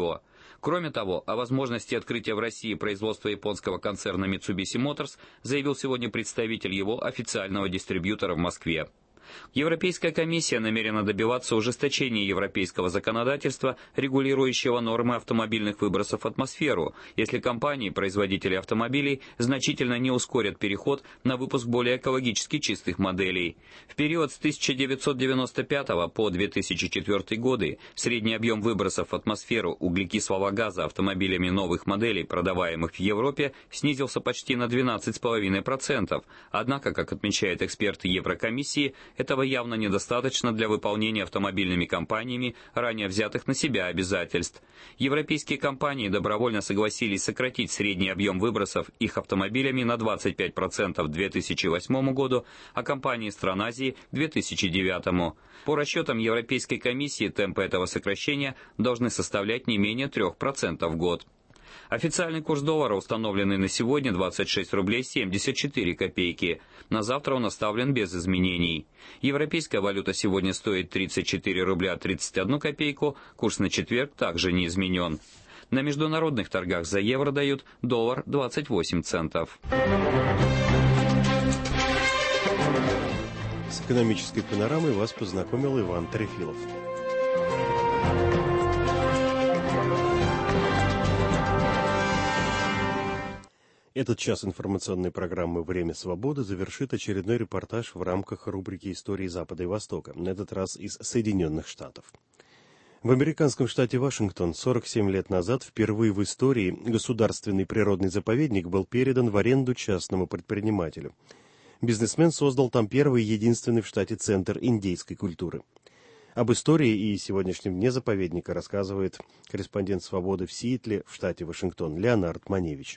Кроме того, о возможности открытия в России производства японского концерна Mitsubishi Motors заявил сегодня представитель его официального дистрибьютора в Москве. Европейская комиссия намерена добиваться ужесточения европейского законодательства, регулирующего нормы автомобильных выбросов в атмосферу, если компании, производители автомобилей, значительно не ускорят переход на выпуск более экологически чистых моделей. В период с тысяча девятьсот девяносто пятого по две тысячи четвёртый годы средний объем выбросов в атмосферу углекислого газа автомобилями новых моделей, продаваемых в Европе, снизился почти на двенадцать целых пять десятых процента. Однако, как отмечают эксперты Еврокомиссии, этого явно недостаточно для выполнения автомобильными компаниями ранее взятых на себя обязательств. Европейские компании добровольно согласились сократить средний объем выбросов их автомобилями на двадцать пять процентов к две тысячи восьмому году, а компании стран Азии – к две тысячи девятому. По расчетам Европейской комиссии, темпы этого сокращения должны составлять не менее трех процентов в год. Официальный курс доллара, установленный на сегодня, двадцать шесть рублей семьдесят четыре копейки. На завтра он оставлен без изменений. Европейская валюта сегодня стоит тридцать четыре рубля тридцать одну копейку, курс на четверг также не изменен. На международных торгах за евро дают доллар двадцать восемь центов. С экономической панорамой вас познакомил Иван Трефилов. Этот час информационной программы «Время свободы» завершит очередной репортаж в рамках рубрики «Истории Запада и Востока», на этот раз из Соединенных Штатов. В американском штате Вашингтон сорок семь лет назад впервые в истории государственный природный заповедник был передан в аренду частному предпринимателю. Бизнесмен создал там первый и единственный в штате центр индейской культуры. Об истории и сегодняшнем дне заповедника рассказывает корреспондент «Свободы» в Сиэтле, в штате Вашингтон, Леонард Маневич.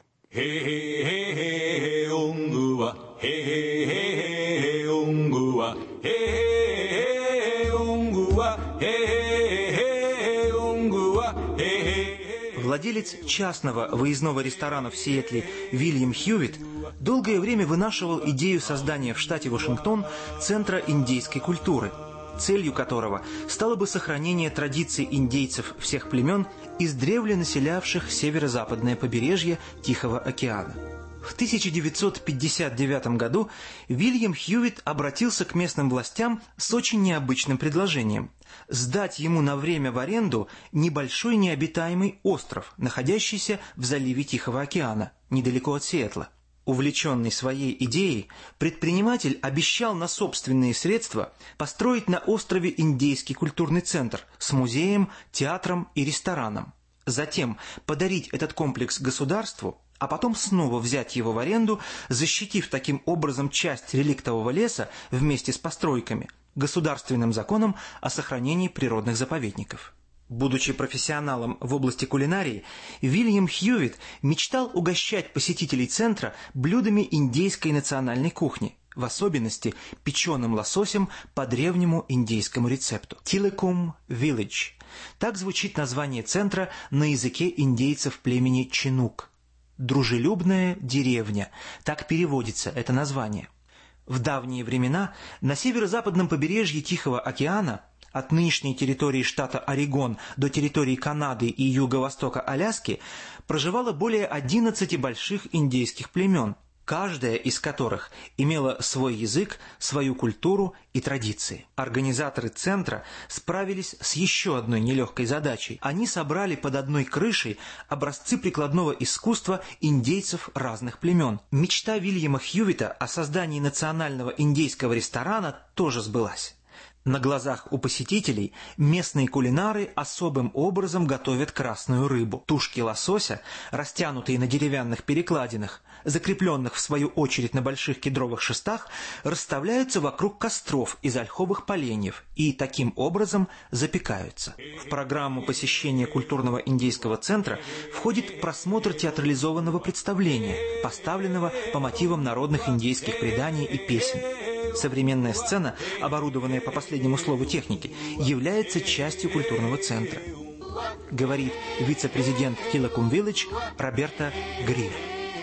Владелец частного выездного ресторана в Сиэтле Вильям Хьюитт долгое время вынашивал идею создания в штате Вашингтон Центра индейской культуры, целью которого стало бы сохранение традиций индейцев всех племен, издревле населявших северо-западное побережье Тихого океана. В тысяча девятьсот пятьдесят девятом году Вильям Хьюитт обратился к местным властям с очень необычным предложением – сдать ему на время в аренду небольшой необитаемый остров, находящийся в заливе Тихого океана, недалеко от Сиэтла. Увлеченный своей идеей, предприниматель обещал на собственные средства построить на острове индейский культурный центр с музеем, театром и рестораном. Затем подарить этот комплекс государству, а потом снова взять его в аренду, защитив таким образом часть реликтового леса вместе с постройками, государственным законом о сохранении природных заповедников. Будучи профессионалом в области кулинарии, Вильям Хьюитт мечтал угощать посетителей центра блюдами индейской национальной кухни, в особенности печеным лососем по древнему индейскому рецепту. Тиликум Виллидж. Так звучит название центра на языке индейцев племени Чинук. «Дружелюбная деревня», так переводится это название. В давние времена на северо-западном побережье Тихого океана, от нынешней территории штата Орегон до территории Канады и юго-востока Аляски, проживало более одиннадцати больших индейских племен, каждая из которых имела свой язык, свою культуру и традиции. Организаторы центра справились с еще одной нелегкой задачей. Они собрали под одной крышей образцы прикладного искусства индейцев разных племен. Мечта Вильяма Хьюитта о создании национального индейского ресторана тоже сбылась. На глазах у посетителей местные кулинары особым образом готовят красную рыбу. Тушки лосося, растянутые на деревянных перекладинах, закрепленных в свою очередь на больших кедровых шестах, расставляются вокруг костров из ольховых поленьев и таким образом запекаются. В программу посещения культурного индейского центра входит просмотр театрализованного представления, поставленного по мотивам народных индейских преданий и песен. Современная сцена, оборудованная по последнему слову техники, является частью культурного центра, говорит вице-президент Тиликум Виллидж Роберта Грир.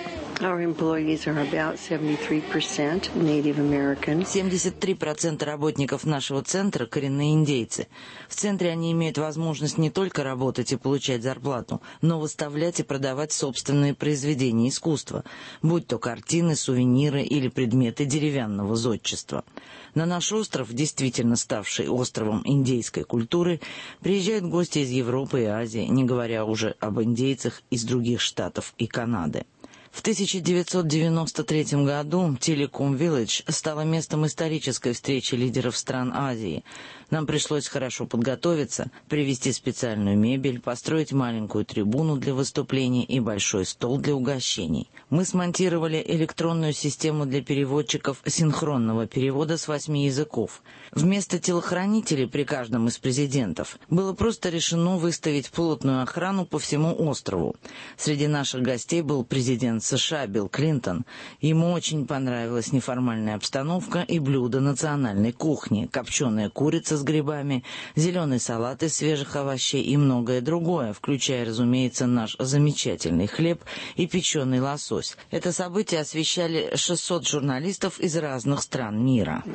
семьдесят три процента работников нашего центра – коренные индейцы. В центре они имеют возможность не только работать и получать зарплату, но выставлять и продавать собственные произведения искусства, будь то картины, сувениры или предметы деревянного зодчества. На наш остров, действительно ставший островом индейской культуры, приезжают гости из Европы и Азии, не говоря уже об индейцах из других штатов и Канады. В тысяча девятьсот девяносто третьем году Telecom Village стала местом исторической встречи лидеров стран Азии. Нам пришлось хорошо подготовиться, привезти специальную мебель, построить маленькую трибуну для выступлений и большой стол для угощений. Мы смонтировали электронную систему для переводчиков синхронного перевода с восьми языков. Вместо телохранителей при каждом из президентов было просто решено выставить плотную охрану по всему острову. Среди наших гостей был президент США Билл Клинтон. Ему очень понравилась неформальная обстановка и блюда национальной кухни: копченая курица с грибами, зеленый салат из свежих овощей и многое другое, включая, разумеется, наш замечательный хлеб и печеный лосось. Это событие освещали шестьсот журналистов из разных стран мира.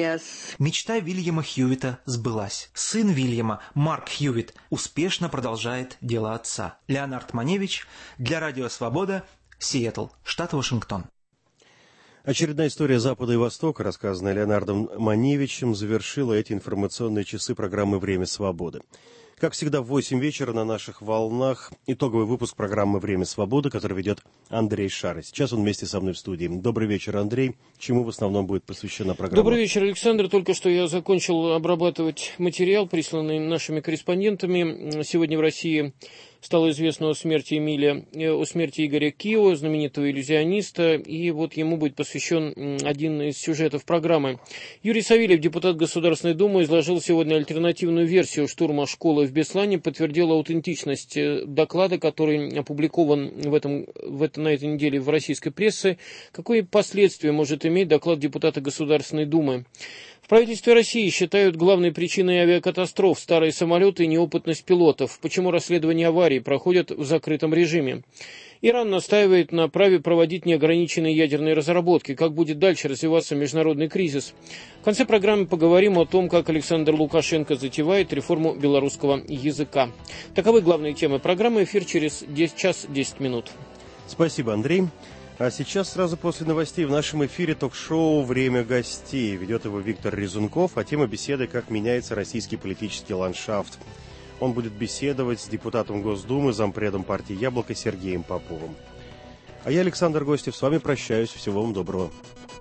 Мечта Вильяма Хьюита сбылась. Сын Вильяма, Марк Хьюит, успешно продолжает дело отца. Леонард Маневич для Радио Свобода, Сиэтл, штат Вашингтон. Очередная история Запада и Востока, рассказанная Леонардом Маневичем, завершила эти информационные часы программы «Время свободы». Как всегда, в восемь вечера на наших волнах итоговый выпуск программы «Время свободы», который ведет Андрей Шары. Сейчас он вместе со мной в студии. Добрый вечер, Андрей. Чему в основном будет посвящена программа? Добрый вечер, Александр. Только что я закончил обрабатывать материал, присланный нашими корреспондентами. Сегодня в России стало известно о смерти Эмиля, о смерти Игоря Кио, знаменитого иллюзиониста, и вот ему будет посвящен один из сюжетов программы. Юрий Савельев, депутат Государственной Думы, изложил сегодня альтернативную версию штурма школы в Беслане, подтвердил аутентичность доклада, который опубликован в этом, в это, на этой неделе в российской прессе. Какие последствия может иметь доклад депутата Государственной Думы? В правительстве России считают главной причиной авиакатастроф старые самолеты и неопытность пилотов. Почему расследование аварий проходят в закрытом режиме? Иран настаивает на праве проводить неограниченные ядерные разработки. Как будет дальше развиваться международный кризис? В конце программы поговорим о том, как Александр Лукашенко затевает реформу белорусского языка. Таковы главные темы программы. Эфир через час десять минут. Спасибо, Андрей. А сейчас, сразу после новостей, в нашем эфире ток-шоу «Время гостей». Ведет его Виктор Резунков, а тема беседы «Как меняется российский политический ландшафт». Он будет беседовать с депутатом Госдумы, зампредом партии «Яблоко» Сергеем Поповым. А я, Александр Гостев, с вами прощаюсь. Всего вам доброго.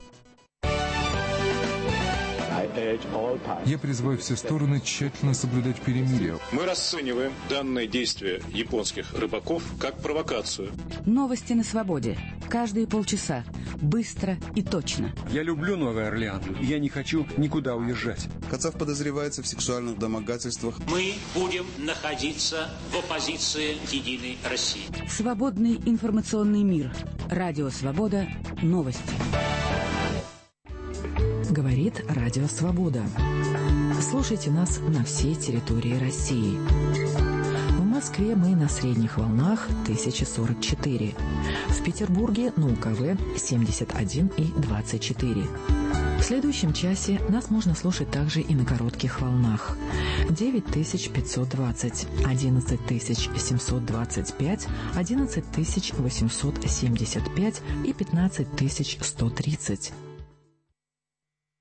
Я призываю все стороны тщательно соблюдать перемирие. Мы расцениваем данное действие японских рыбаков как провокацию. Новости на свободе. Каждые полчаса. Быстро и точно. Я люблю Новый Орлеан. Я не хочу никуда уезжать. Кацав подозревается в сексуальных домогательствах. Мы будем находиться в оппозиции Единой России. Свободный информационный мир. Радио Свобода. Новости. Говорит Радио Свобода. Слушайте нас на всей территории России. В Москве мы на средних волнах тысяча сорок четыре. В Петербурге на УКВ семьдесят один и двадцать четыре. В следующем часе нас можно слушать также и на коротких волнах. девять тысяч пятьсот двадцать, одиннадцать тысяч семьсот двадцать пять, одиннадцать тысяч восемьсот семьдесят пять и пятнадцать тысяч сто тридцать.